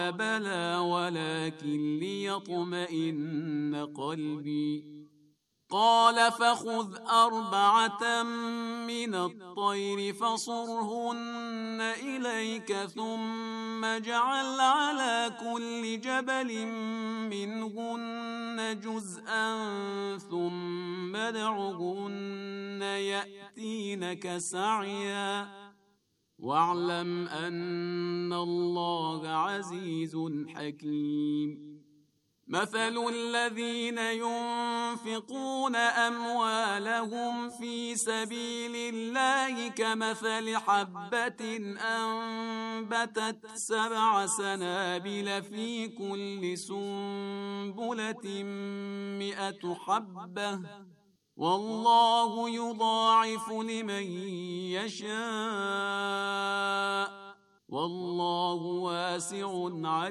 بلى ولكن ليطمئن قلبي قال فخذ أربعة من الطير فصرهن إليك ثم اجعل على كل جبل منهن جزءا ثم ادعهن يأتينك سعيا واعلم أن الله عزيز حكيم مثل الذين ينفقون أموالهم في سبيل الله كمثل حبة أنبتت 7 سنابل في كل سنبلة 100 حبة والله يضاعف لمن يشاء والله واسع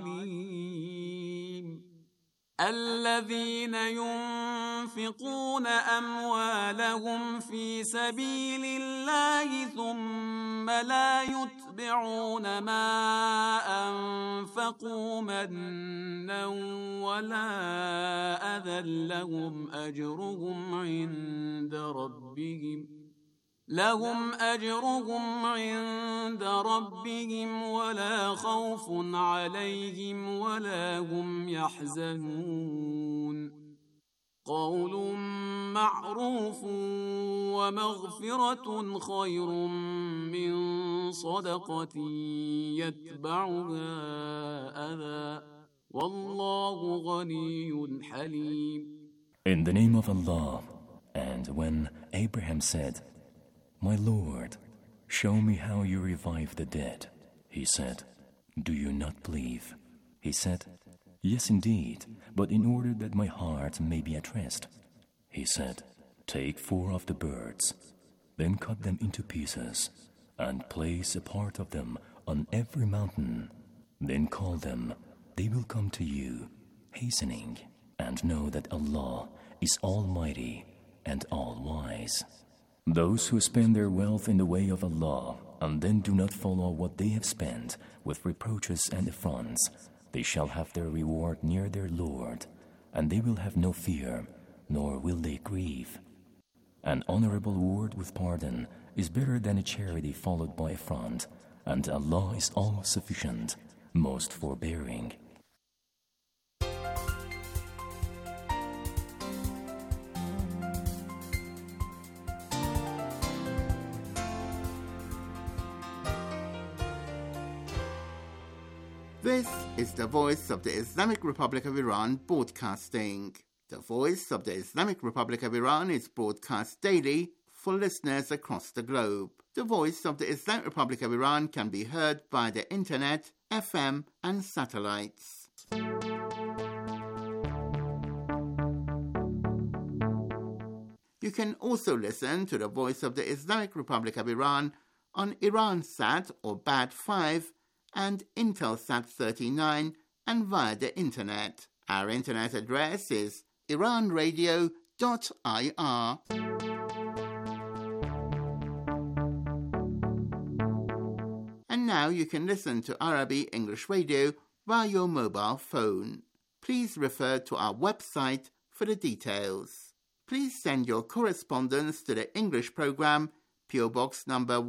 عليم الذين ينفقون أموالهم في سبيل الله ثم لا يتبعون ما أنفقوا منا ولا أذى لهم أجرهم عند ربهم ولا خوف عليهم ولا هم يحزنون قول معروف ومغفرة خير من صدقة يتبعها أذى والله غني حليم. In the name of Allah, and when Abraham said, My Lord, show me how you revive the dead. He said, Do you not believe? He said, Yes, indeed, but in order that my heart may be at rest. He said, Take 4 of the birds, then cut them into pieces, and place a part of them on every mountain. Then call them, they will come to you, hastening, and know that Allah is Almighty and All-Wise. Those who spend their wealth in the way of Allah and then do not follow what they have spent with reproaches and affronts, they shall have their reward near their Lord, and they will have no fear, nor will they grieve. An honorable word with pardon is better than a charity followed by affront, and Allah is all-sufficient, most forbearing. This is the Voice of the Islamic Republic of Iran broadcasting. The Voice of the Islamic Republic of Iran is broadcast daily for listeners across the globe. The Voice of the Islamic Republic of Iran can be heard via the internet, FM and satellites. You can also listen to the Voice of the Islamic Republic of Iran on Iransat or BAD5 and Intelsat 39 and via the internet. Our internet address is iranradio.ir. And now you can listen to Arabic English radio via your mobile phone. Please refer to our website for the details. Please send your correspondence to the English program, PO Box number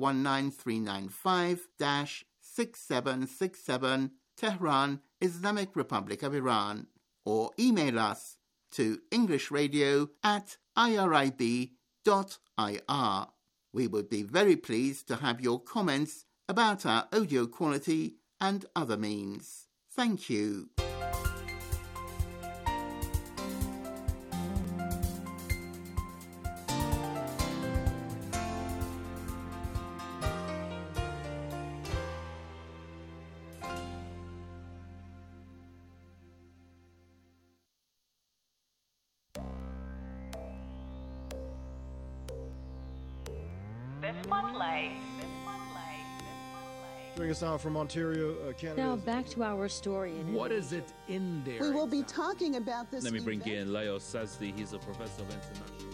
19395-6767, Tehran, Islamic Republic of Iran, or email us to englishradio@irib.ir. We would be very pleased to have your comments about our audio quality and other means. Thank you. Joining us now from Ontario, Canada. Now back to our story. What is it in there? We will be talking about this. Let me bring in Leo Sazdi. He's a professor of international.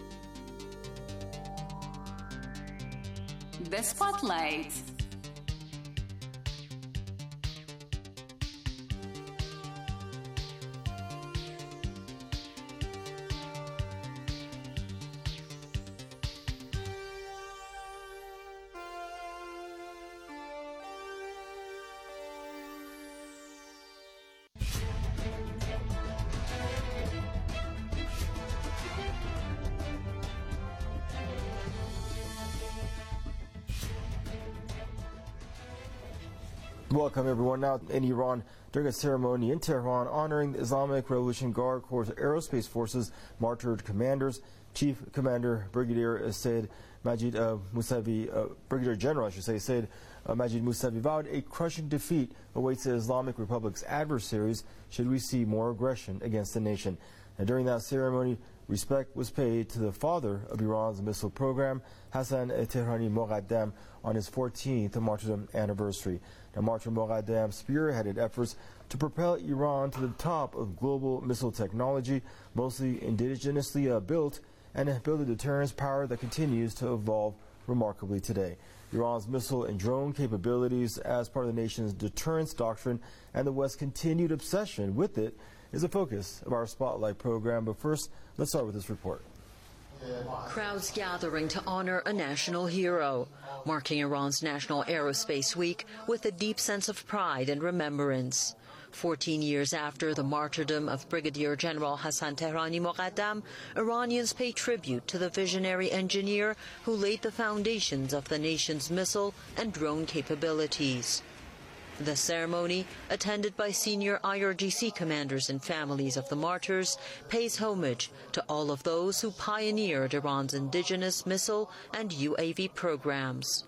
The Spotlight. Welcome, everyone. Now in Iran, during a ceremony in Tehran honoring the Islamic Revolution Guard Corps Aerospace Forces martyred commanders, Chief Commander Brigadier Said Majid Musavi, Brigadier General, I should say, Said Majid Musavi vowed a crushing defeat awaits the Islamic Republic's adversaries should we see more aggression against the nation. And during that ceremony, respect was paid to the father of Iran's missile program, Hassan Tehrani Moghadam, on his 14th martyrdom anniversary. Now, Martyr Moghadam spearheaded efforts to propel Iran to the top of global missile technology, mostly indigenously built, and build a deterrence power that continues to evolve remarkably today. Iran's missile and drone capabilities as part of the nation's deterrence doctrine and the West's continued obsession with it is the focus of our Spotlight program. But first, let's start with this report. Crowds gathering to honor a national hero, marking Iran's National Aerospace Week with a deep sense of pride and remembrance. 14 years after the martyrdom of Brigadier General Hassan Tehrani Moghadam, Iranians pay tribute to the visionary engineer who laid the foundations of the nation's missile and drone capabilities. The ceremony, attended by senior IRGC commanders and families of the martyrs, pays homage to all of those who pioneered Iran's indigenous missile and UAV programs.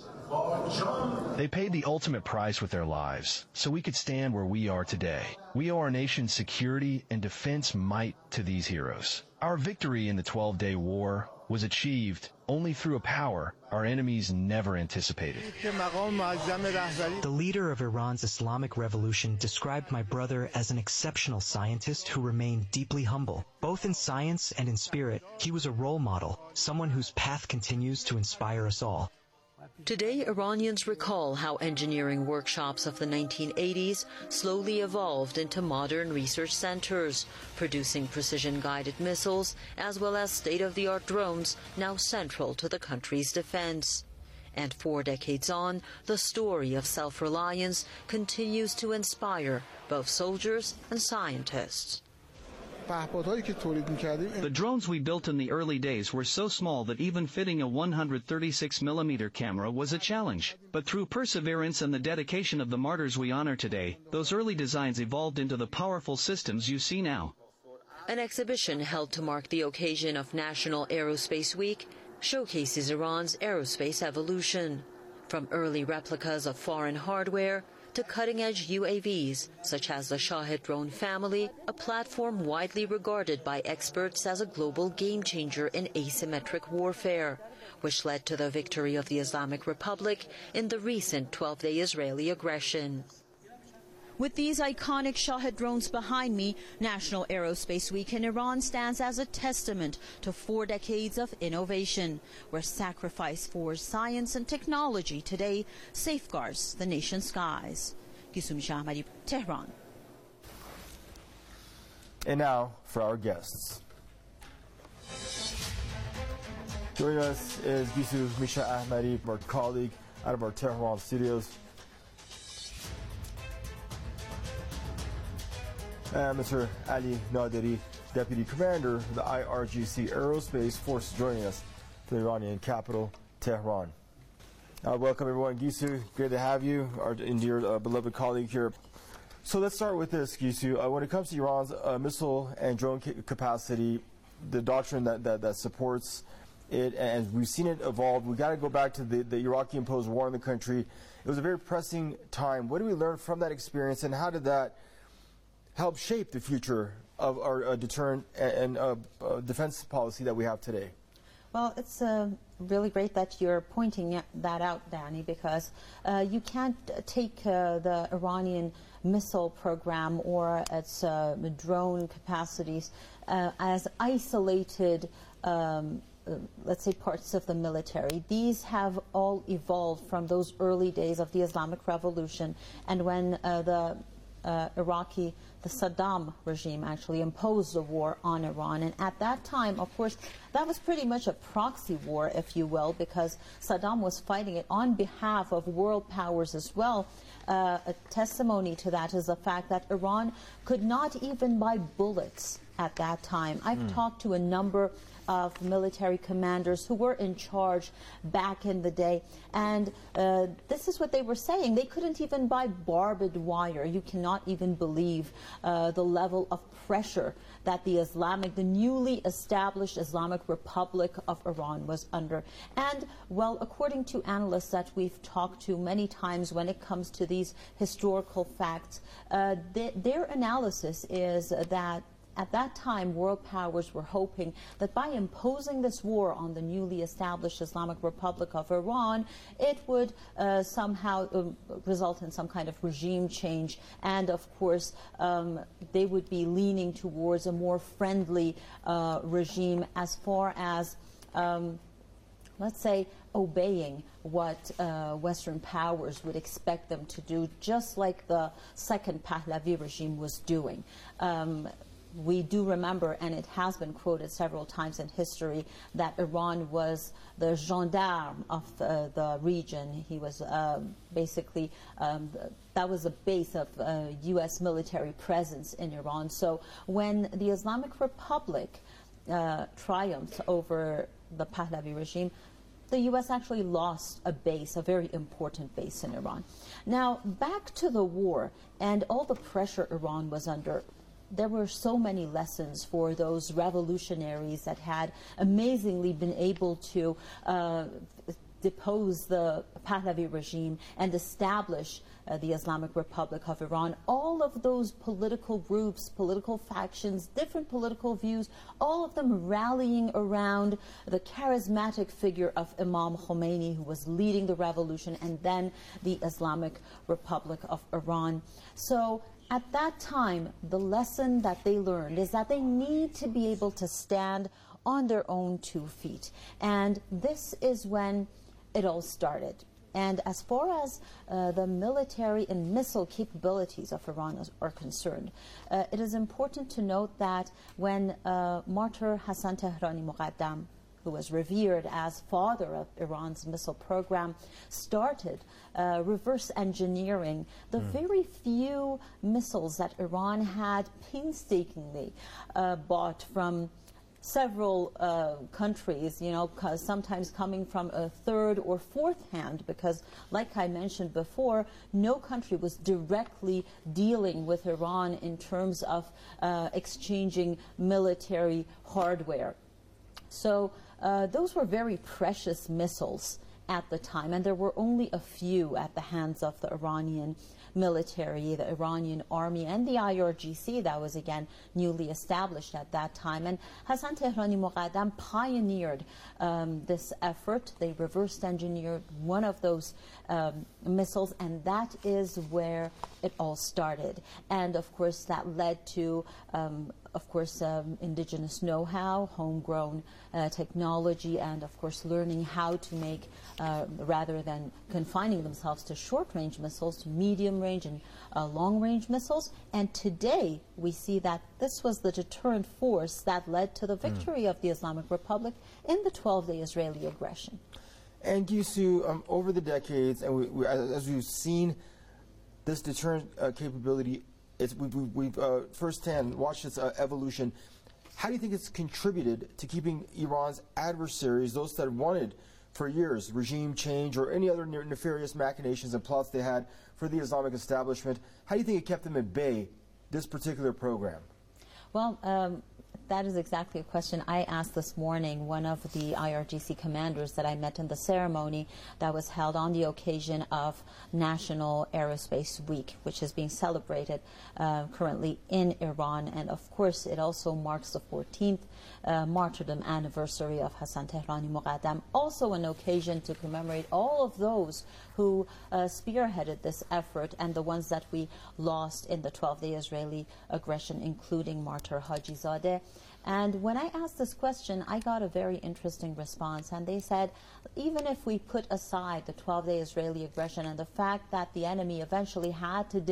They paid the ultimate price with their lives, so we could stand where we are today. We owe our nation's security and defense might to these heroes. Our victory in the 12-day war was achieved only through a power our enemies never anticipated. The leader of Iran's Islamic Revolution described my brother as an exceptional scientist who remained deeply humble. Both in science and in spirit, he was a role model, someone whose path continues to inspire us all. Today, Iranians recall how engineering workshops of the 1980s slowly evolved into modern research centers, producing precision-guided missiles as well as state-of-the-art drones now central to the country's defense. And 4 decades on, the story of self-reliance continues to inspire both soldiers and scientists. The drones we built in the early days were so small that even fitting a 136mm camera was a challenge. But through perseverance and the dedication of the martyrs we honor today, those early designs evolved into the powerful systems you see now. An exhibition held to mark the occasion of National Aerospace Week showcases Iran's aerospace evolution. From early replicas of foreign hardware to cutting-edge UAVs, such as the Shahed drone family, a platform widely regarded by experts as a global game-changer in asymmetric warfare, which led to the victory of the Islamic Republic in the recent 12-day Israeli aggression. With these iconic Shahed drones behind me, National Aerospace Week in Iran stands as a testament to 4 decades of innovation, where sacrifice for science and technology today safeguards the nation's skies. Gisumi Shahmadi, Tehran. And now for our guests. Joining us is Gisu Misha Ahmadi, our colleague out of our Tehran studios. And Mr. Ali Naderi, Deputy Commander of the IRGC Aerospace Force, joining us from the Iranian capital, Tehran. Welcome, everyone. Gisu, great to have you, our dear beloved colleague here. So let's start with this, Gisu. When it comes to Iran's missile and drone capacity, the doctrine that supports it, and we've seen it evolve, we've got to go back to the Iraqi-imposed war in the country. It was a very pressing time. What did we learn from that experience, and how did that help shape the future of our deterrent and defense policy that we have today? Well, it's really great that you're pointing that out, Danny, because you can't take the Iranian missile program or its drone capacities as isolated, let's say, parts of the military. These have all evolved from those early days of the Islamic Revolution, and when the Saddam regime actually imposed a war on Iran. And at that time, of course, that was pretty much a proxy war, if you will, because Saddam was fighting it on behalf of world powers as well. a testimony to that is the fact that Iran could not even buy bullets at that time. I've talked to a number of military commanders who were in charge back in the day, and this is what they were saying. They couldn't even buy barbed wire. You cannot even believe the level of pressure that the newly established Islamic Republic of Iran was under. And, well, according to analysts that we've talked to many times when it comes to these historical facts, their analysis is that at that time, world powers were hoping that by imposing this war on the newly established Islamic Republic of Iran, it would somehow result in some kind of regime change. And, of course, they would be leaning towards a more friendly regime as far as, let's say, obeying what Western powers would expect them to do, just like the second Pahlavi regime was doing. We do remember, and it has been quoted several times in history, that Iran was the gendarme of the region. He was basically, that was a base of U.S. military presence in Iran. So when the Islamic Republic triumphed over the Pahlavi regime, the U.S. actually lost a base, a very important base in Iran. Now, back to the war and all the pressure Iran was under. There were so many lessons for those revolutionaries that had amazingly been able to depose the Pahlavi regime and establish the Islamic Republic of Iran. All of those political groups, political factions, different political views, all of them rallying around the charismatic figure of Imam Khomeini, who was leading the revolution, and then the Islamic Republic of Iran. So at that time, the lesson that they learned is that they need to be able to stand on their own 2 feet. And this is when it all started. And as far as the military and missile capabilities of Iran are concerned, it is important to note that when Martyr Hassan Tehrani Muqaddam, who was revered as father of Iran's missile program, started reverse engineering the very few missiles that Iran had painstakingly bought from several countries, you know, sometimes coming from a third or fourth hand, because like I mentioned before, no country was directly dealing with Iran in terms of exchanging military hardware. So those were very precious missiles at the time, and there were only a few at the hands of the Iranian military, the Iranian army, and the IRGC that was again newly established at that time. And Hassan Tehrani Muqaddam pioneered this effort. They reverse engineered one of those missiles, and that is where it all started. And of course that led to indigenous know-how, homegrown technology, and of course learning how to make, rather than confining themselves to short-range missiles, to medium-range and long-range missiles. And today we see that this was the deterrent force that led to the victory of the Islamic Republic in the 12-day Israeli aggression. And Gisu, over the decades, and as we've seen this deterrent capability, we've firsthand watched its evolution. How do you think it's contributed to keeping Iran's adversaries, those that wanted for years regime change or any other nefarious machinations and plots they had for the Islamic establishment, how do you think it kept them at bay, this particular program? Well, that is exactly a question I asked this morning one of the IRGC commanders that I met in the ceremony that was held on the occasion of National Aerospace Week, which is being celebrated currently in Iran. And of course, it also marks the 14th martyrdom anniversary of Hassan Tehrani Muqaddam, also an occasion to commemorate all of those who spearheaded this effort and the ones that we lost in the 12-day Israeli aggression, including Martyr Hajizadeh. And when I asked this question, I got a very interesting response. And they said, even if we put aside the 12-day Israeli aggression and the fact that the enemy eventually had to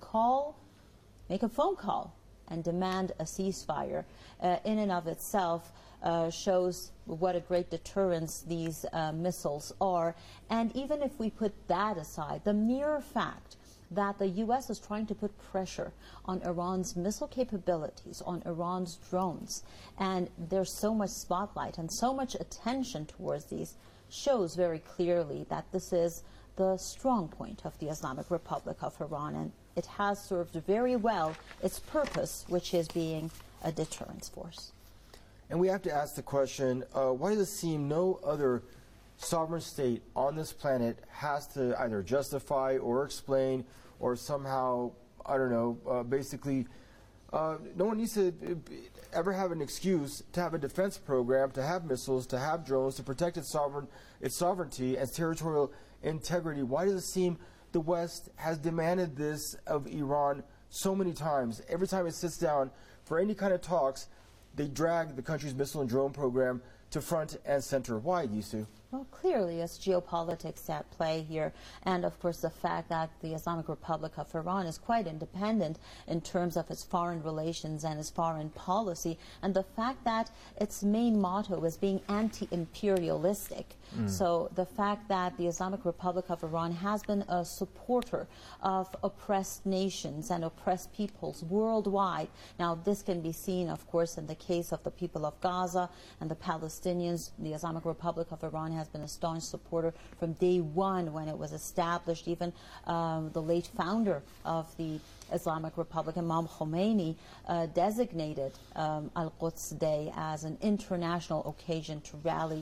make a phone call and demand a ceasefire, in and of itself shows what a great deterrence these missiles are. And even if we put that aside, the mere fact that the U.S. is trying to put pressure on Iran's missile capabilities, on Iran's drones, and there's so much spotlight and so much attention towards these, shows very clearly that this is the strong point of the Islamic Republic of Iran, and it has served very well its purpose, which is being a deterrence force. And we have to ask the question, why does it seem no other sovereign state on this planet has to either justify or explain or somehow, I don't know, basically, no one needs to ever have an excuse to have a defense program, to have missiles, to have drones, to protect its sovereignty and territorial integrity. Why does it seem the West has demanded this of Iran so many times? Every time it sits down for any kind of talks, they drag the country's missile and drone program to front and center. Why, Yisu? Well, clearly it's geopolitics at play here, and of course the fact that the Islamic Republic of Iran is quite independent in terms of its foreign relations and its foreign policy, and the fact that its main motto is being anti-imperialistic. So the fact that the Islamic Republic of Iran has been a supporter of oppressed nations and oppressed peoples worldwide. Now this can be seen, of course, in the case of the people of Gaza and the Palestinians. The Islamic Republic of Iran has been a staunch supporter from day one when it was established. Even the late founder of the Islamic Republic, Imam Khomeini, designated Al-Quds Day as an international occasion to rally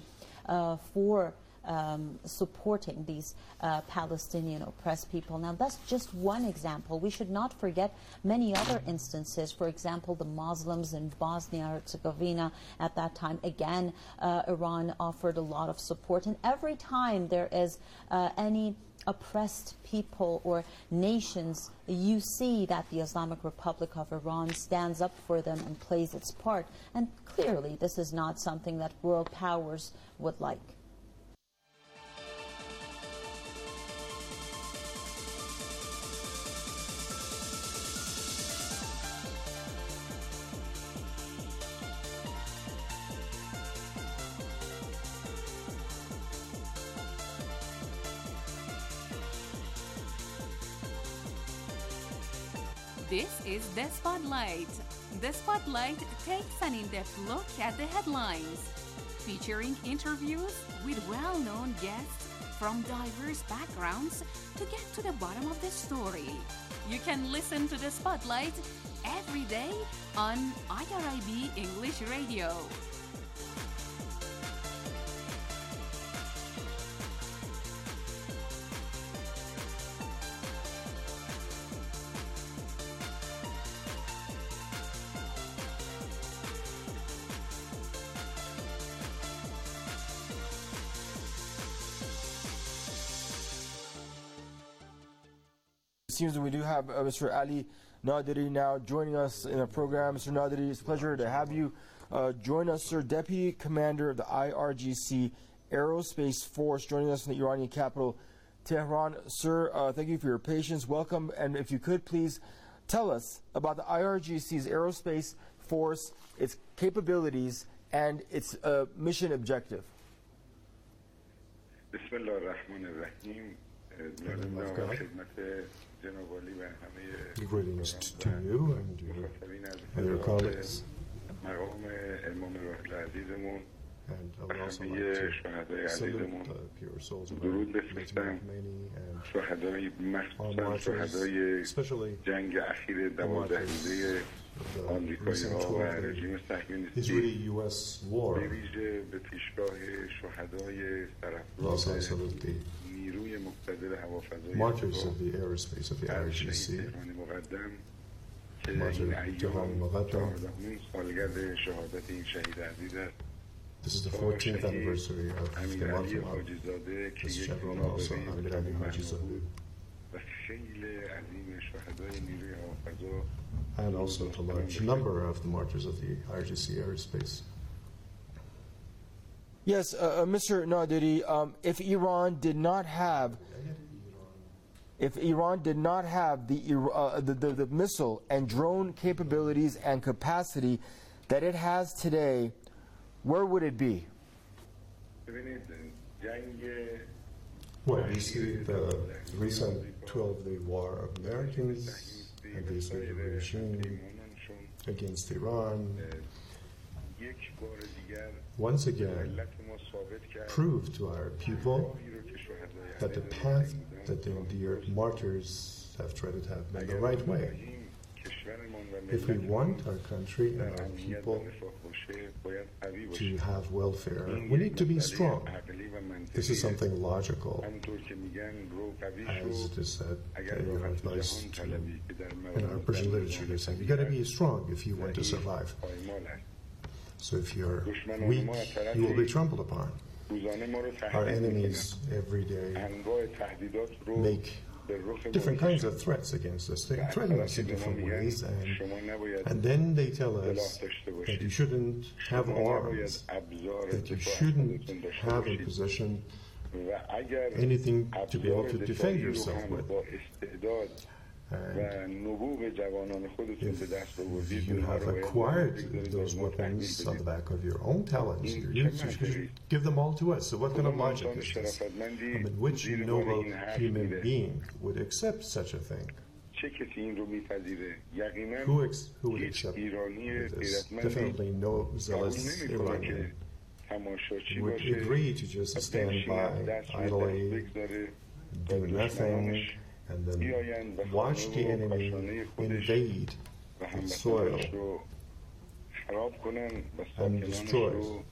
for supporting these Palestinian oppressed people. Now, that's just one example. We should not forget many other instances. For example, the Muslims in Bosnia-Herzegovina at that time. Again, Iran offered a lot of support. And every time there is any oppressed people or nations, you see that the Islamic Republic of Iran stands up for them and plays its part. And clearly, this is not something that world powers would like. This is The Spotlight. The Spotlight takes an in-depth look at the headlines, featuring interviews with well-known guests from diverse backgrounds to get to the bottom of the story. You can listen to The Spotlight every day on IRIB English Radio. It seems that we do have Mr. Ali Nadiri now joining us in the program. Mr. Nadiri, it's a pleasure to have you join us, sir. Deputy Commander of the IRGC Aerospace Force, joining us in the Iranian capital, Tehran. Sir, thank you for your patience. Welcome. And if you could please tell us about the IRGC's Aerospace Force, its capabilities, and its mission objective. Greetings to you and your colleagues. And I would also like to salute the pure souls of Majid Khomeini and all martyrs, especially the martyrs of the recent 12-day Israeli-U.S. war. Also, I salute the martyrs of the aerospace of the IRGC, Martyr Tehran Muqaddam. This is the 14th anniversary of the martyr of this general, also Amirali Majizadeh, and also a large number of the martyrs of the IRGC aerospace. Yes, Mr. Nadiri, if Iran did not have the missile and drone capabilities and capacity that it has today, where would it be? Well, you see the recent 12-day war of Americans against the regime, against Iran, once again proved to our people that the path that the dear martyrs have treaded have been the right way. If we want our country and our people to have welfare, we need to be strong. This is something logical. As it is said, in our Persian literature, they say, you got to be strong if you want to survive. So if you're weak, you will be trampled upon. Our enemies every day make different kinds of threats against us. They threaten us in different ways, and then they tell us that you shouldn't have arms, that you shouldn't have in possession anything to be able to defend yourself with. And if you have acquired those weapons on the back of your own talents, you should give them all to us. So what kind of logic is this? I mean, which noble human being would accept such a thing? Who would accept this? Definitely no zealous Iranian would agree to just stand by idly, do nothing, and then watch the enemy invade its soil and destroy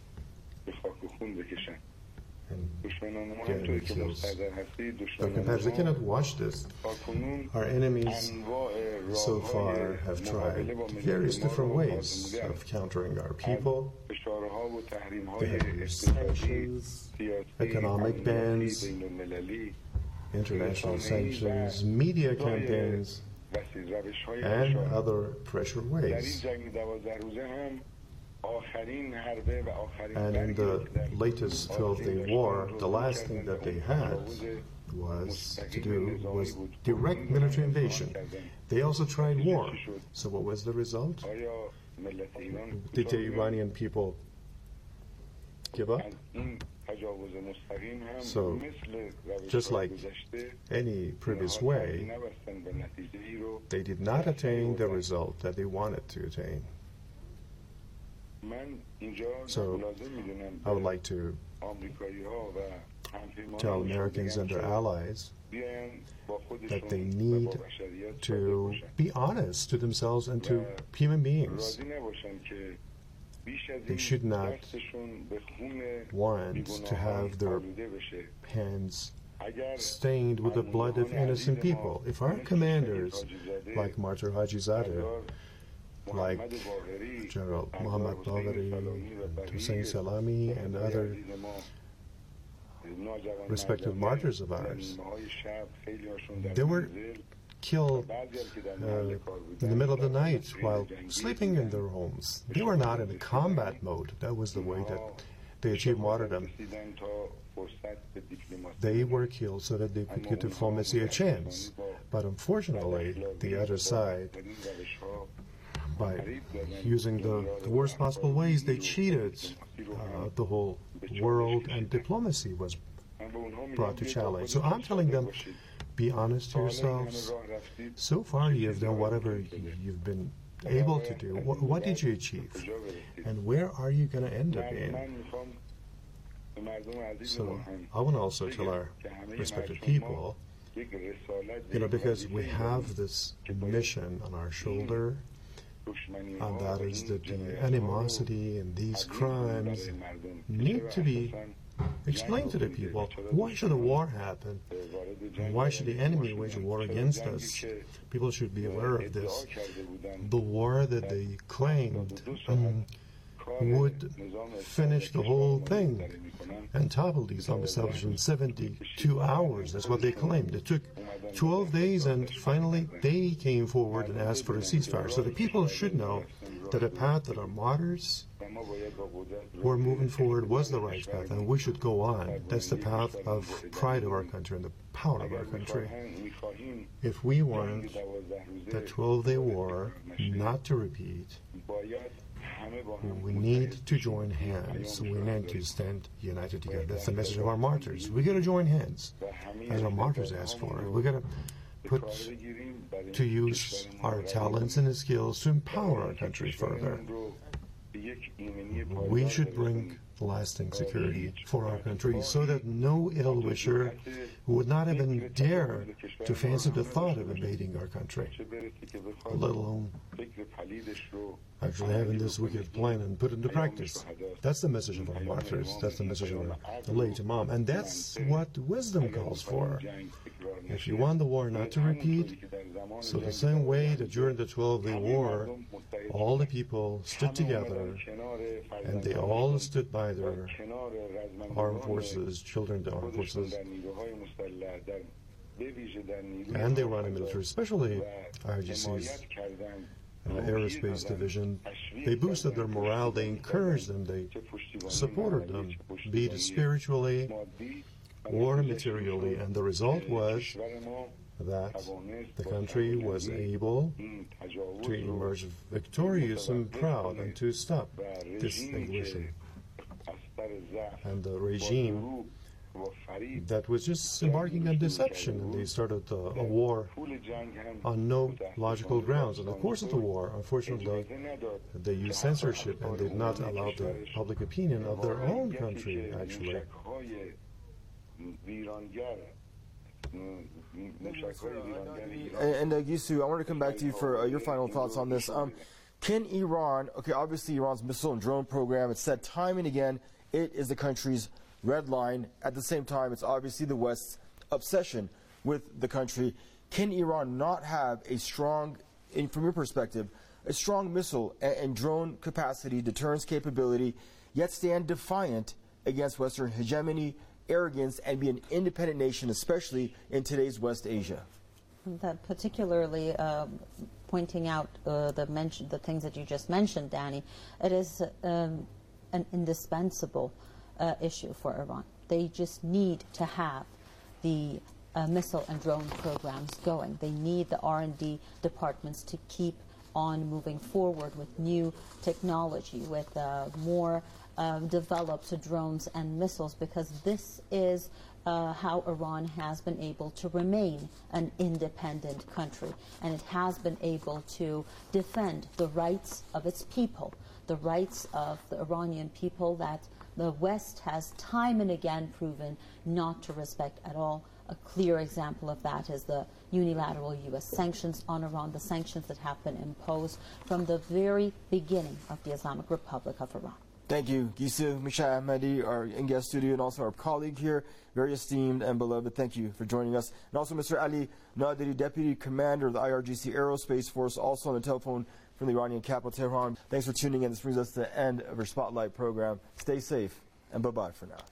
and the enemy kills their companions. They cannot watch this. Our enemies so far have tried various different ways of countering our people. They have used sanctions, economic bans, international sanctions, media campaigns, and other pressure ways. And in the latest 12-day war, the last thing that they had was direct military invasion. They also tried war. So what was the result? Did the Iranian people give up? So, just like any previous way, they did not attain the result that they wanted to attain. So, I would like to tell Americans and their allies that they need to be honest to themselves and to human beings. They should not want to have their hands stained with the blood of innocent people. If our commanders, like Martyr Hajizadeh, like General Muhammad Bagheri, and Hussein Salami, and other respective martyrs of ours, they were killed in the middle of the night while sleeping in their homes. They were not in a combat mode. That was the way that they achieved martyrdom. They were killed so that they could give diplomacy a chance. But unfortunately, the other side, by using the worst possible ways, they cheated the whole world, and diplomacy was brought to challenge. So I'm telling them, be honest to yourselves. So far, you have done whatever you've been able to do. What did you achieve? And where are you going to end up in? So I want to also tell our respected people, because we have this mission on our shoulder, and that is that the animosity and these crimes need to be explained to the people. Why should a war happen? And why should the enemy wage a war against us? People should be aware of this. The war that they claimed would finish the whole thing and topple the Islamic establishment in 72 hours. That's what they claimed. It took 12 days, and finally they came forward and asked for a ceasefire. So the people should know that the path that our martyrs were moving forward was the right path, and we should go on. That's the path of pride of our country and the power of our country. If we want the 12-day war not to repeat, We need to join hands. We need to stand united together. That's the message of our martyrs. We got to join hands, as our martyrs asked for. We got to put to use our talents and skills to empower our country further. We should bring lasting security for our country so that no ill-wisher would not even dare to fancy the thought of invading our country, let alone actually having this wicked plan and put it into practice. That's the message of our martyrs. That's the message of our late Imam. And that's what wisdom calls for. If you want the war not to repeat, so the same way that during the 12-day war, all the people stood together and they all stood by their armed forces, children of the armed forces, and the Iranian military, especially IRGC's aerospace division, they boosted their morale, they encouraged them, they supported them, be it spiritually or materially, and the result was that the country was able to emerge victorious and proud and to stop distinguishing. And the regime that was just embarking on deception, and they started a war on no logical grounds. In the course of the war, unfortunately, they used censorship and did not allow the public opinion of their own country, actually. And Gisu, I want to come back to you for your final thoughts on this. Can Iran, obviously Iran's missile and drone program, it's said time and again, it is the country's red line. At the same time, it's obviously the West's obsession with the country. Can Iran not have a strong, from your perspective, a strong missile and drone capacity, deterrence capability, yet stand defiant against Western hegemony, arrogance, and be an independent nation, especially in today's West Asia? That particularly pointing out the things that you just mentioned, Danny, it is an indispensable issue for Iran. They just need to have the missile and drone programs going. They need the R&D departments to keep on moving forward with new technology, with more developed drones and missiles, because this is how Iran has been able to remain an independent country, and it has been able to defend the rights of its people, the rights of the Iranian people that the West has time and again proven not to respect at all. A clear example of that is the unilateral U.S. sanctions on Iran, the sanctions that have been imposed from the very beginning of the Islamic Republic of Iran. Thank you, Gisu Misha Ahmadi, our in-guest studio, and also our colleague here, very esteemed and beloved. Thank you for joining us. And also Mr. Ali Nadiri, Deputy Commander of the IRGC Aerospace Force, also on the telephone from the Iranian capital, Tehran. Thanks for tuning in. This brings us to the end of our Spotlight program. Stay safe, and bye-bye for now.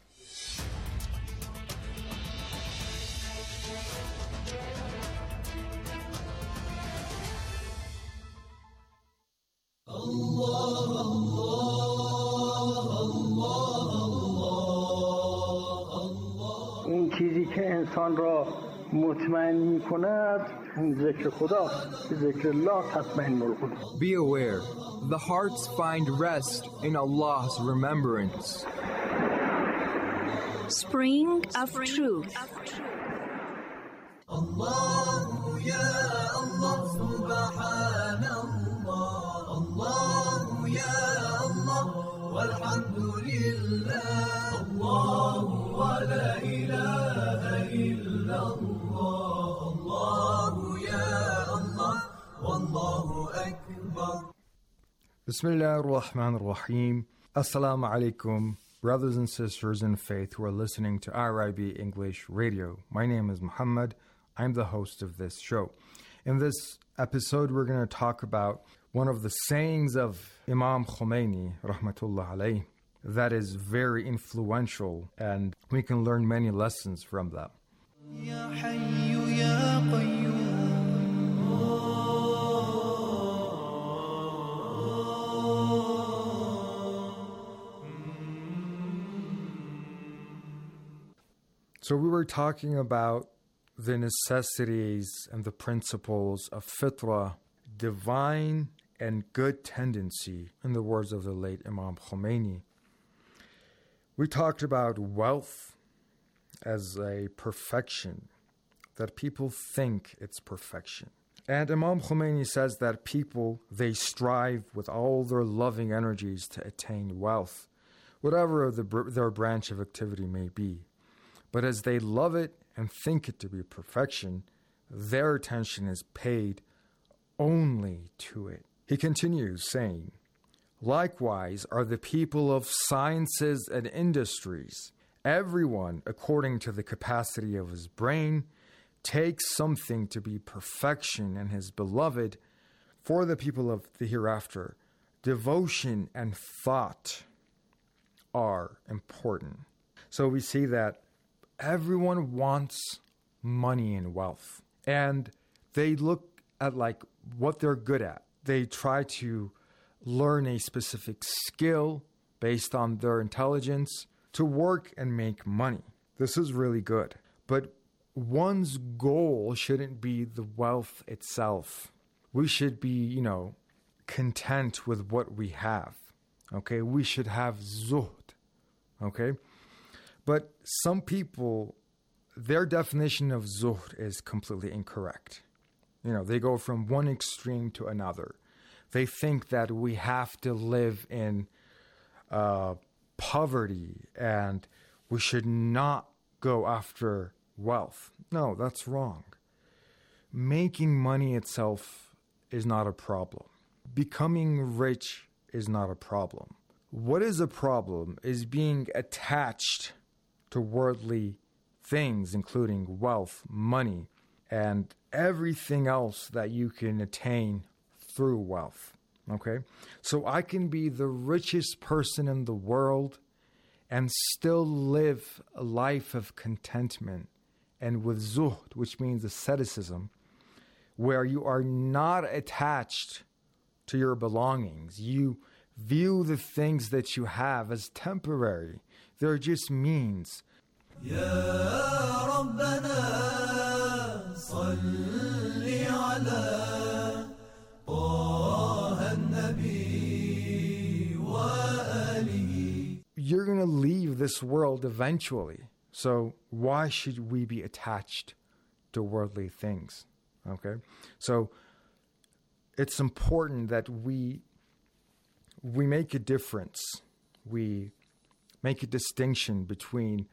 این چیزی که انسان را مطمئن می‌کند ذکر خداست. ذکر الله تطمئن القلوب. Be aware, the hearts find rest in Allah's remembrance. Spring of Truth. Allah ya Allah subhanallah, Allah ya Allah walhamdulillah, Allah wa la ilaha illallah, Allah ya Allah wallahu akbar. Bismillah ar-Rahman ar-Rahim. Assalamu alaikum, brothers and sisters in faith who are listening to RIB English Radio. My name is Muhammad. I'm the host of this show. In this episode, we're going to talk about one of the sayings of Imam Khomeini, rahmatullah alayh, that is very influential, and we can learn many lessons from that. Ya Hayyu Ya Qayyum. So we were talking about the necessities and the principles of fitrah, divine and good tendency, in the words of the late Imam Khomeini. We talked about wealth as a perfection, that people think it's perfection. And Imam Khomeini says that people, they strive with all their loving energies to attain wealth, whatever their branch of activity may be. But as they love it and think it to be perfection, their attention is paid only to it. He continues saying, likewise are the people of sciences and industries. Everyone, according to the capacity of his brain, takes something to be perfection and his beloved. For the people of the hereafter, devotion and thought are important. So we see that everyone wants money and wealth, and they look at like what they're good at. They try to learn a specific skill based on their intelligence to work and make money. This is really good. But one's goal shouldn't be the wealth itself. We should be, content with what we have. Okay? We should have zuhd. Okay? But some people, their definition of zuhd is completely incorrect. They go from one extreme to another. They think that we have to live in poverty and we should not go after wealth. No, that's wrong. Making money itself is not a problem. Becoming rich is not a problem. What is a problem is being attached to worldly things, including wealth, money, and everything else that you can attain through wealth. Okay? So I can be the richest person in the world and still live a life of contentment and with zuhd, which means asceticism, where you are not attached to your belongings. You view the things that you have as temporary. They're just means. يا ربنا صل على طه النبي وآله. You're going to leave this world eventually. So why should we be attached to worldly things? Okay? So it's important that we make a difference. We make a distinction between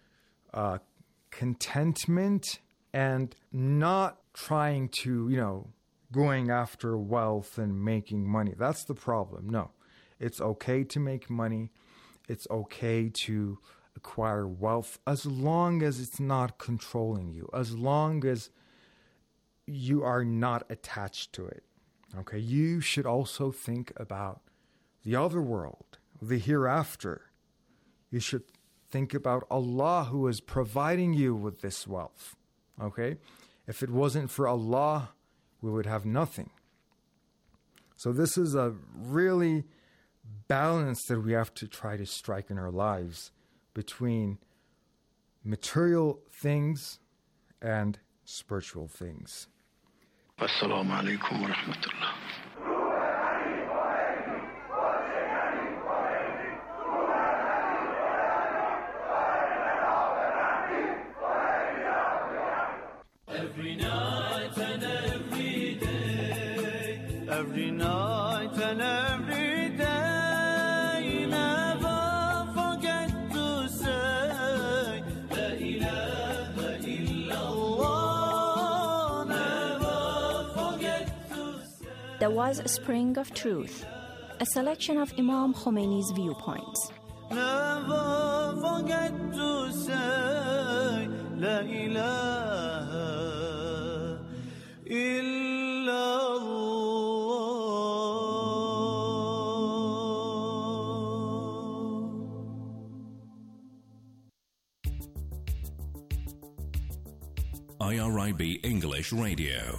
contentment and not trying to, going after wealth and making money. That's the problem. No, it's okay to make money. It's okay to acquire wealth as long as it's not controlling you, as long as you are not attached to it. Okay, you should also think about the other world, the hereafter. You should think about Allah who is providing you with this wealth. Okay? If it wasn't for Allah, we would have nothing. So this is a really balance that we have to try to strike in our lives between material things and spiritual things. Assalamu alaikum wa rahmatullah. Every night and every day, every night and every day, never forget to say La ilaha illallah. Never forget to say. There was a spring of truth, a selection of Imam Khomeini's viewpoints. Never forget to say La ilaha IRIB English Radio.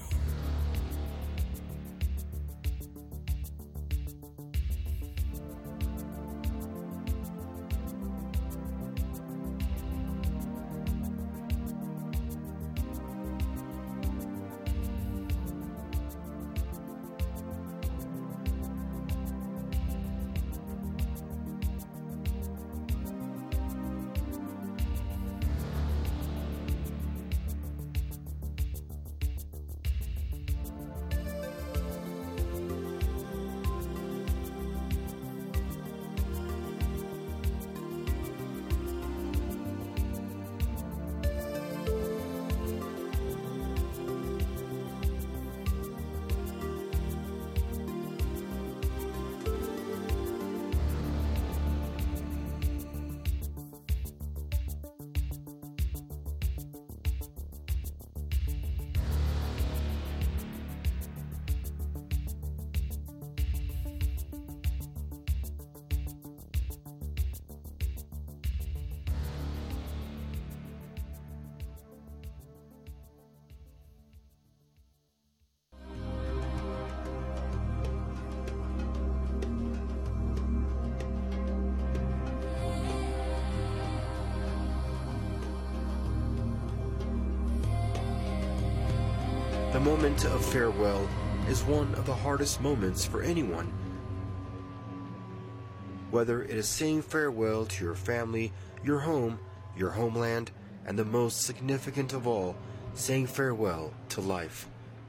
moment of farewell is one of the hardest moments for anyone. Whether it is saying farewell to your family, your home, your homeland, and the most significant of all, saying farewell to life.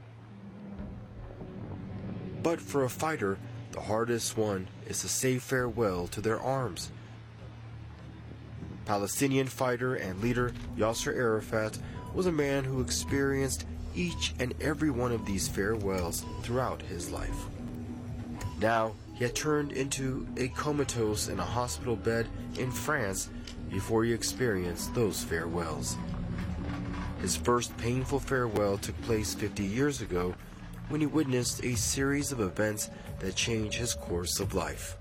But for a fighter, the hardest one is to say farewell to their arms. Palestinian fighter and leader Yasser Arafat was a man who experienced each and every one of these farewells throughout his life. Now, he had turned into a comatose in a hospital bed in France before he experienced those farewells. His first painful farewell took place 50 years ago when he witnessed a series of events that changed his course of life.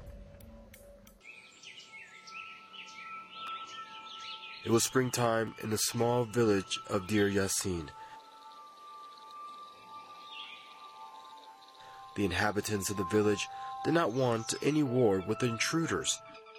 It was springtime in the small village of Deir Yassin. The inhabitants of the village did not want any war with intruders.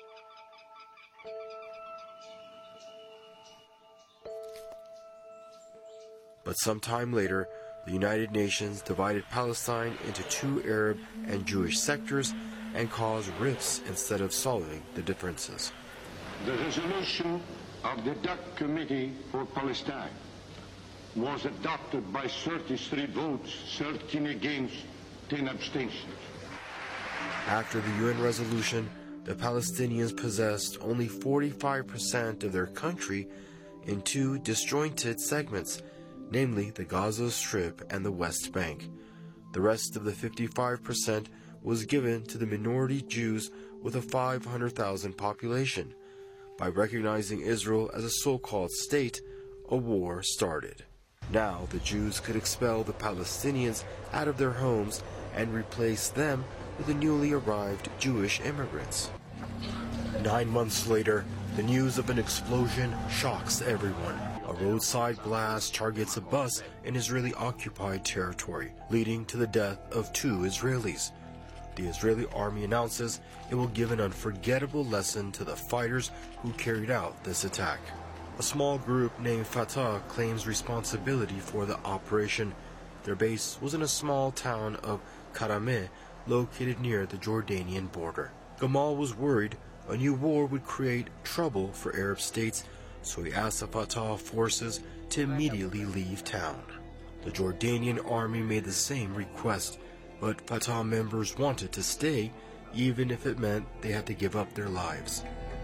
But sometime later, the United Nations divided Palestine into two Arab and Jewish sectors and caused rifts instead of solving the differences. The resolution of the DUC Committee for Palestine was adopted by 33 votes, 13 against, 10 abstentions. After the UN resolution, the Palestinians possessed only 45% of their country in two disjointed segments, namely the Gaza Strip and the West Bank. The rest of the 55% was given to the minority Jews with a 500,000 population. By recognizing Israel as a so-called state, a war started. Now the Jews could expel the Palestinians out of their homes and replace them with the newly arrived Jewish immigrants. 9 months later, the news of an explosion shocks everyone. A roadside blast targets a bus in Israeli-occupied territory, leading to the death of 2 Israelis. The Israeli army announces it will give an unforgettable lesson to the fighters who carried out this attack. A small group named Fatah claims responsibility for the operation. Their base was in a small town of Karameh, located near the Jordanian border. Gamal was worried a new war would create trouble for Arab states, so he asked the Fatah forces to immediately leave town. The Jordanian army made the same request, but Fatah members wanted to stay, even if it meant they had to give up their lives.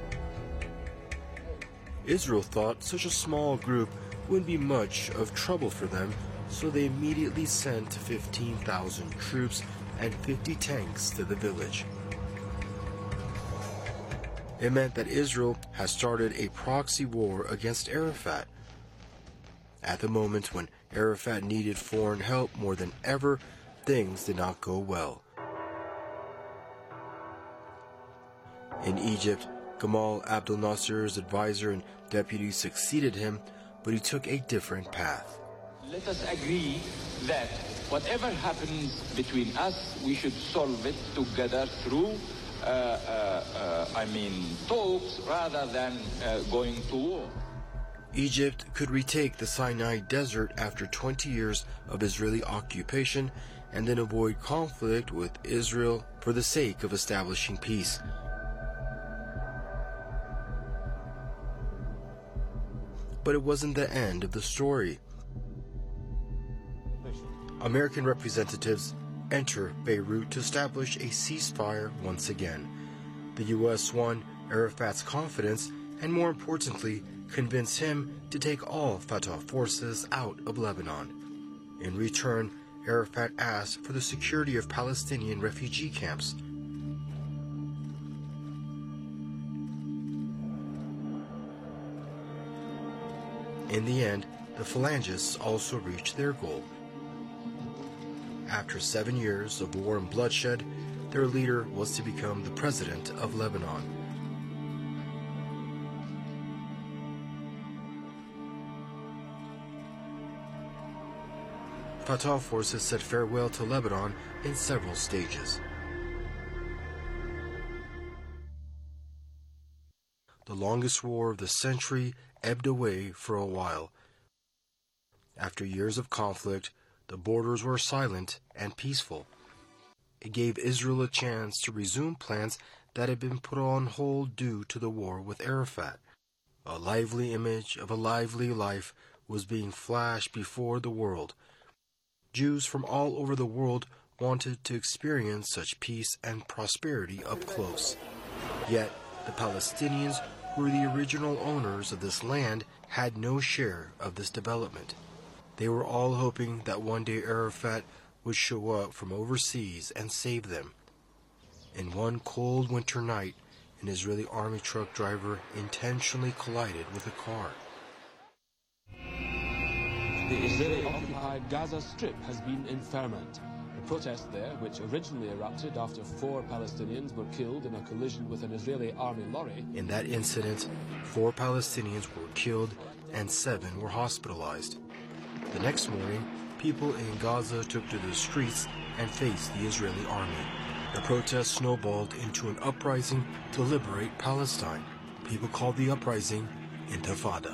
Israel thought such a small group wouldn't be much of trouble for them, so they immediately sent 15,000 troops and 50 tanks to the village. It meant that Israel had started a proxy war against Arafat. At the moment when Arafat needed foreign help more than ever, things did not go well. In Egypt, Gamal Abdel Nasser's advisor and deputy succeeded him, but he took a different path. Let us agree that whatever happens between us, we should solve it together through talks rather than going to war. Egypt could retake the Sinai Desert after 20 years of Israeli occupation and then avoid conflict with Israel for the sake of establishing peace. But it wasn't the end of the story. American representatives enter Beirut to establish a ceasefire once again. The U.S. won Arafat's confidence and, more importantly, convinced him to take all Fatah forces out of Lebanon. In return, Arafat asked for the security of Palestinian refugee camps. In the end, the Phalangists also reached their goal. After 7 years of war and bloodshed, their leader was to become the president of Lebanon. Fatah forces said farewell to Lebanon in several stages. The longest war of the century ebbed away for a while. After years of conflict, the borders were silent and peaceful. It gave Israel a chance to resume plans that had been put on hold due to the war with Arafat. A lively image of a lively life was being flashed before the world. Jews from all over the world wanted to experience such peace and prosperity up close. Yet, the Palestinians, who were the original owners of this land, had no share of this development. They were all hoping that one day Arafat would show up from overseas and save them. In one cold winter night, an Israeli army truck driver intentionally collided with a car. The Israeli-occupied Gaza Strip has been in ferment. The protest there, which originally erupted after 4 Palestinians were killed in a collision with an Israeli army lorry. In that incident, 4 Palestinians were killed and 7 were hospitalized. The next morning, people in Gaza took to the streets and faced the Israeli army. The protest snowballed into an uprising to liberate Palestine. People called the uprising Intifada.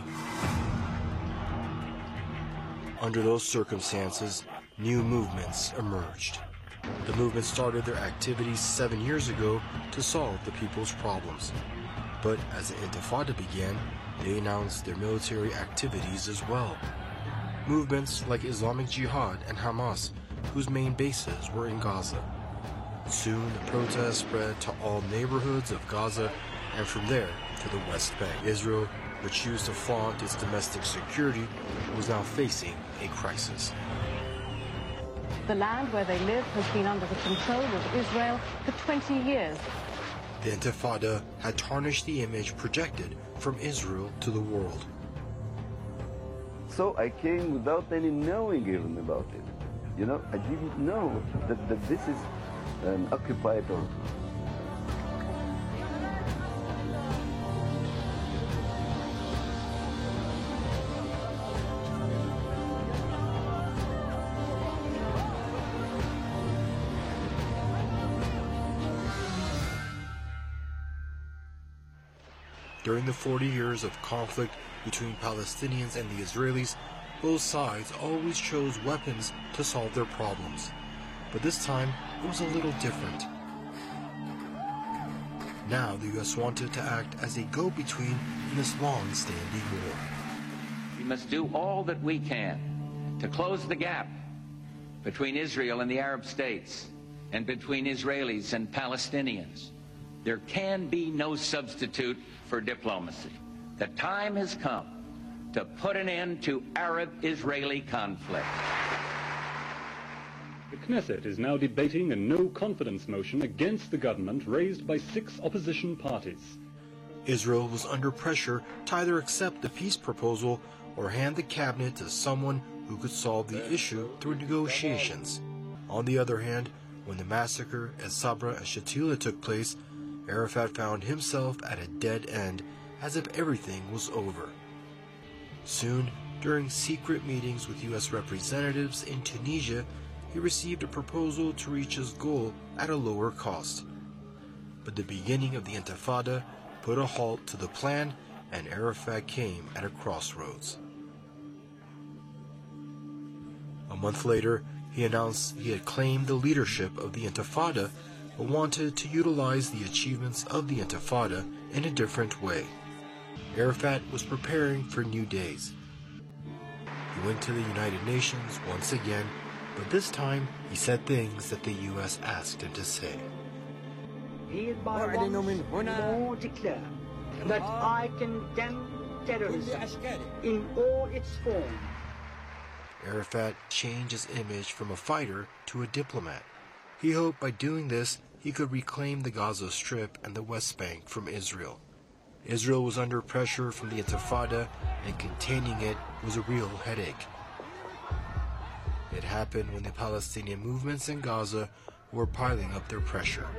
Under those circumstances, new movements emerged. The movement started their activities 7 years ago to solve the people's problems. But as the Intifada began, they announced their military activities as well. Movements like Islamic Jihad and Hamas, whose main bases were in Gaza. Soon the protests spread to all neighborhoods of Gaza and from there to the West Bank. Israel, which used to flaunt its domestic security, was now facing a crisis. The land where they live has been under the control of Israel for 20 years. The Intifada had tarnished the image projected from Israel to the world. So I came without any knowing even about it. You know, I didn't know that this is an occupied or During the 40 years of conflict between Palestinians and the Israelis, both sides always chose weapons to solve their problems. But this time, it was a little different. Now the U.S. wanted to act as a go-between in this long-standing war. We must do all that we can to close the gap between Israel and the Arab states and between Israelis and Palestinians. There can be no substitute for diplomacy. The time has come to put an end to Arab-Israeli conflict. The Knesset is now debating a no-confidence motion against the government raised by 6 opposition parties. Israel was under pressure to either accept the peace proposal or hand the cabinet to someone who could solve the issue through negotiations. On the other hand, when the massacre at Sabra and Shatila took place, Arafat found himself at a dead end, as if everything was over. Soon, during secret meetings with U.S. representatives in Tunisia, he received a proposal to reach his goal at a lower cost. But the beginning of the Intifada put a halt to the plan, and Arafat came at a crossroads. A month later, he announced he had claimed the leadership of the Intifada, but wanted to utilize the achievements of the Intifada in a different way. Arafat was preparing for new days. He went to the United Nations once again, but this time he said things that the U.S. asked him to say. Hereby law declare that I condemn terrorism in all its forms. Arafat changed his image from a fighter to a diplomat. He hoped by doing this he could reclaim the Gaza Strip and the West Bank from Israel. Israel was under pressure from the Intifada, and containing it was a real headache. It happened when the Palestinian movements in Gaza were piling up their pressure.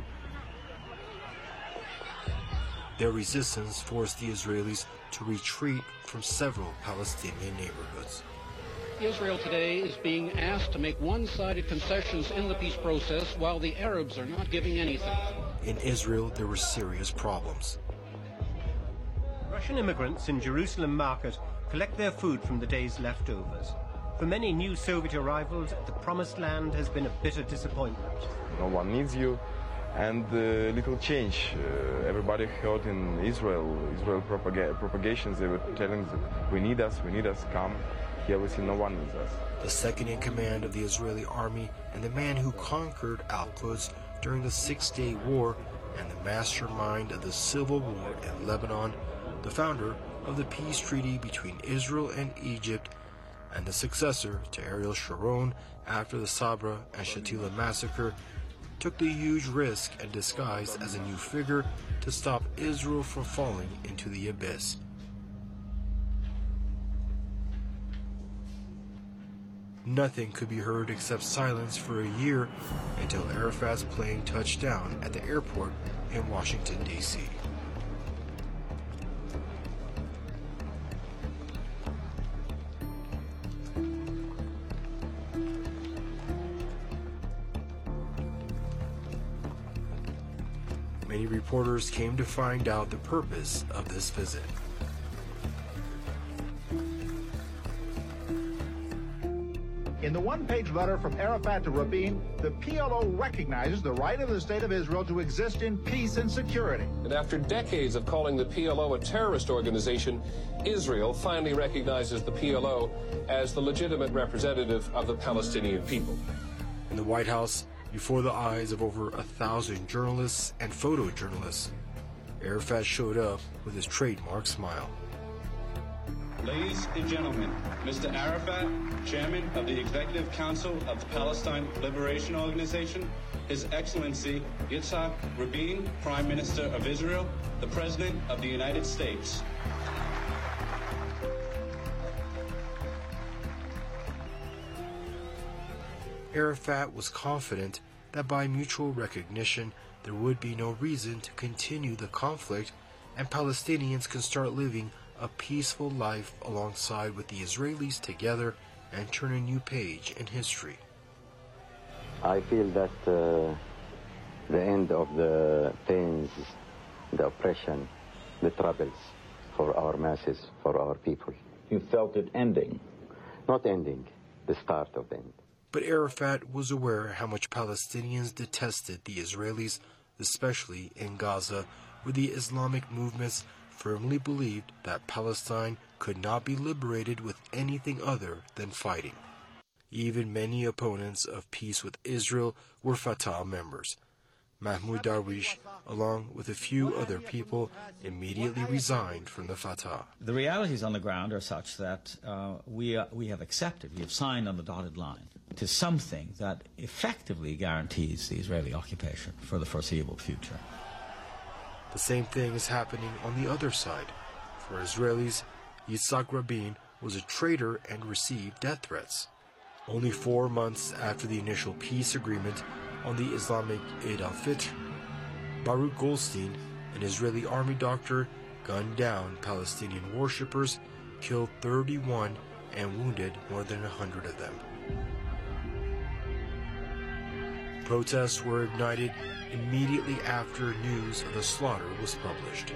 Their resistance forced the Israelis to retreat from several Palestinian neighborhoods. Israel today is being asked to make one-sided concessions in the peace process while the Arabs are not giving anything. In Israel, there were serious problems. Russian immigrants in Jerusalem market collect their food from the day's leftovers. For many new Soviet arrivals, the promised land has been a bitter disappointment. No one needs you, and little change. Everybody heard in Israel propagations, they were telling that we need us, come. Here we see no one needs us. The second in command of the Israeli army and the man who conquered Al-Quds during the Six-Day War and the mastermind of the civil war in Lebanon, the founder of the peace treaty between Israel and Egypt, and the successor to Ariel Sharon after the Sabra and Shatila massacre, took the huge risk and disguised as a new figure to stop Israel from falling into the abyss. Nothing could be heard except silence for a year until Arafat's plane touched down at the airport in Washington, D.C. Many reporters came to find out the purpose of this visit. In the one-page letter from Arafat to Rabin, the PLO recognizes the right of the State of Israel to exist in peace and security. And after decades of calling the PLO a terrorist organization, Israel finally recognizes the PLO as the legitimate representative of the Palestinian people. In the White House, before the eyes of over 1,000 journalists and photojournalists, Arafat showed up with his trademark smile. Ladies and gentlemen, Mr. Arafat, Chairman of the Executive Council of the Palestine Liberation Organization, His Excellency Yitzhak Rabin, Prime Minister of Israel, the President of the United States. Arafat was confident that by mutual recognition there would be no reason to continue the conflict and Palestinians can start living a peaceful life alongside with the Israelis together and turn a new page in history. I feel that the end of the pains, the oppression, the troubles for our masses, for our people. You felt it ending? Not ending, the start of the end. But Arafat was aware how much Palestinians detested the Israelis, especially in Gaza, where the Islamic movements firmly believed that Palestine could not be liberated with anything other than fighting. Even many opponents of peace with Israel were Fatah members. Mahmoud Darwish, along with a few other people, immediately resigned from the Fatah. The realities on the ground are such that we have accepted, we have signed on the dotted line to something that effectively guarantees the Israeli occupation for the foreseeable future. The same thing is happening on the other side. For Israelis, Yitzhak Rabin was a traitor and received death threats. Only 4 months after the initial peace agreement on the Islamic Eid al-Fitr, Baruch Goldstein, an Israeli army doctor, gunned down Palestinian worshippers, killed 31, and wounded more than 100 of them. Protests were ignited immediately after news of the slaughter was published.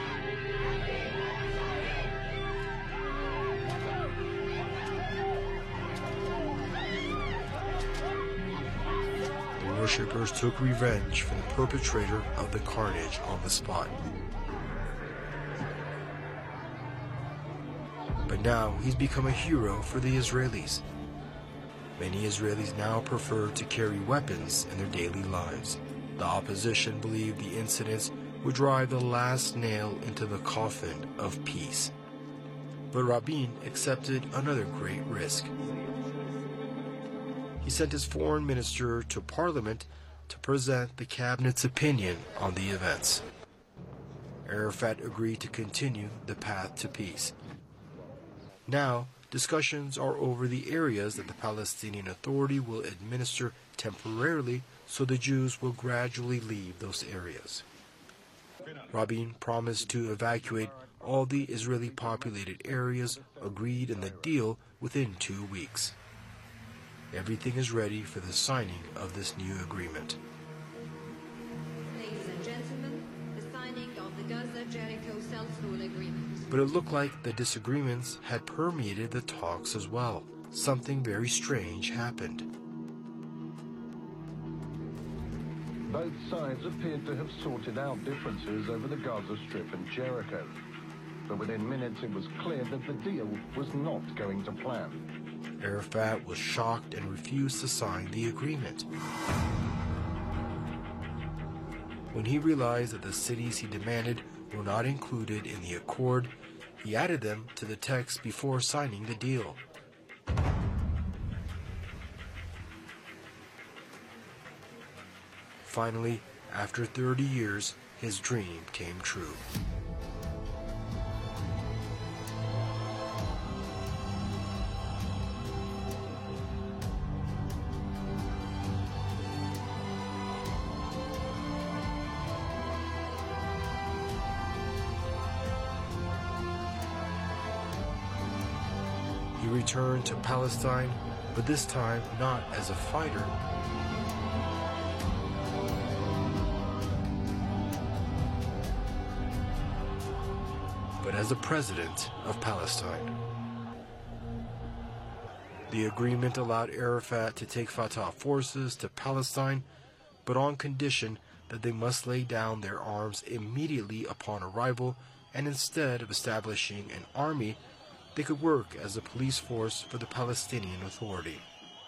The worshippers took revenge from the perpetrator of the carnage on the spot. But now he's become a hero for the Israelis. Many Israelis now prefer to carry weapons in their daily lives. The opposition believed the incidents would drive the last nail into the coffin of peace. But Rabin accepted another great risk. He sent his foreign minister to parliament to present the cabinet's opinion on the events. Arafat agreed to continue the path to peace. Now, discussions are over the areas that the Palestinian Authority will administer temporarily, so the Jews will gradually leave those areas. Rabin promised to evacuate all the Israeli populated areas agreed in the deal within 2 weeks. Everything is ready for the signing of this new agreement. Ladies and gentlemen, the signing of the Gaza-Jericho self-rule agreement. But it looked like the disagreements had permeated the talks as well. something very strange happened. Both sides appeared to have sorted out differences over the Gaza Strip and Jericho. But within minutes it was clear that the deal was not going to plan. Arafat was shocked and refused to sign the agreement. When he realized that the cities he demanded were not included in the accord, he added them to the text before signing the deal. Finally, after 30 years, his dream came true. He returned to Palestine, but this time not as a fighter, but as the president of Palestine. The agreement allowed Arafat to take Fatah forces to Palestine, but on condition that they must lay down their arms immediately upon arrival, and instead of establishing an army, they could work as a police force for the Palestinian Authority.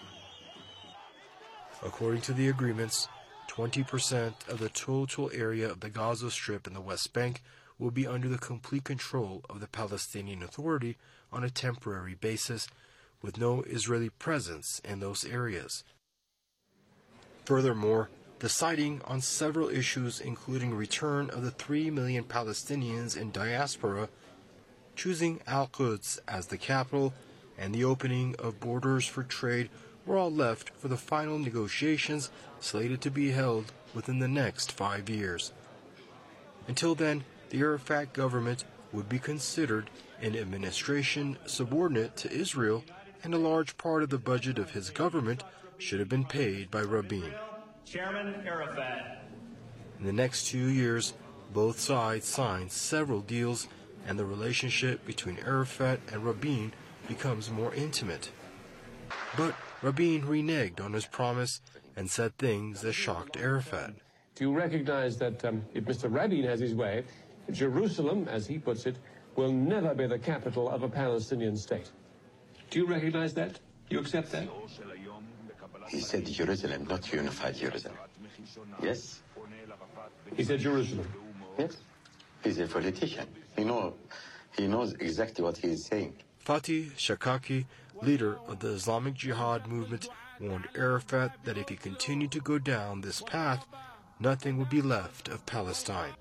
According to the agreements, 20% of the total area of the Gaza Strip and the West Bank will be under the complete control of the Palestinian Authority on a temporary basis, with no Israeli presence in those areas. Furthermore, deciding on several issues including return of the 3 million Palestinians in diaspora, choosing Al-Quds as the capital, and the opening of borders for trade were all left for the final negotiations slated to be held within the next 5 years. Until then, the Arafat government would be considered an administration subordinate to Israel, and a large part of the budget of his government should have been paid by Rabin. Chairman Arafat. In the next 2 years, both sides signed several deals, and the relationship between Arafat and Rabin becomes more intimate. But Rabin reneged on his promise and said things that shocked Arafat. Do you recognize that if Mr. Rabin has his way, Jerusalem, as he puts it, will never be the capital of a Palestinian state? Do you recognize that? You accept that? He said Jerusalem, not unified Jerusalem. Yes? He said Jerusalem? Yes. He's a politician. He knows exactly what he is saying. Fatih Shakaki, leader of the Islamic Jihad movement, warned Arafat that if he continued to go down this path, nothing would be left of Palestine.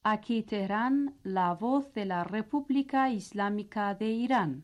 Aquí Teherán, la voz de la República Islámica de Irán.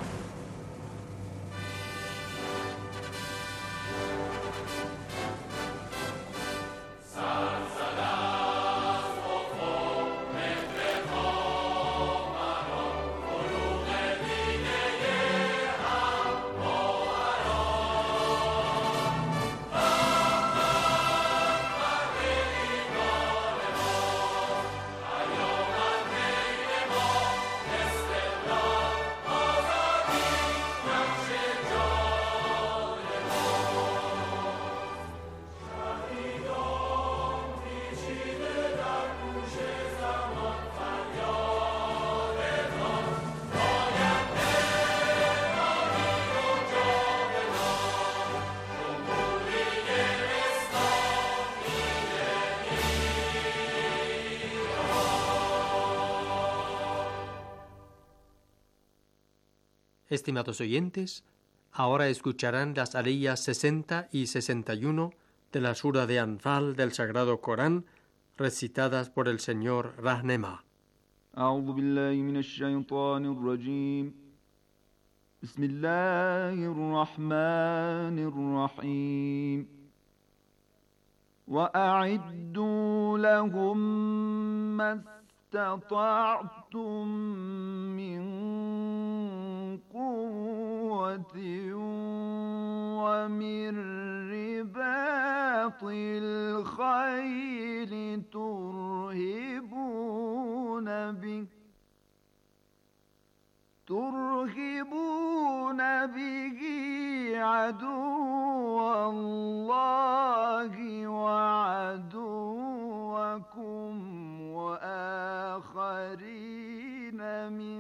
Estimados oyentes, ahora escucharán las aliyas 60 y 61 de la sura de Anfal del Sagrado Corán, recitadas por el señor Rahnema. أعوذ بالله من الشيطان الرجيم بسم الله الرحمن الرحيم وأعدوا لهم ما استطعتم من قوة ومن رباط الخيل ترهبون به عدو الله وعدوكم وآخرين من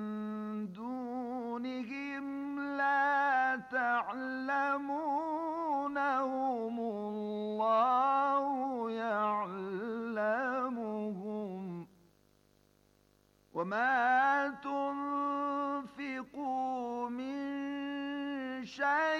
دونهم لا تعلمونهم الله يعلمهم وما تنفقوا من شيء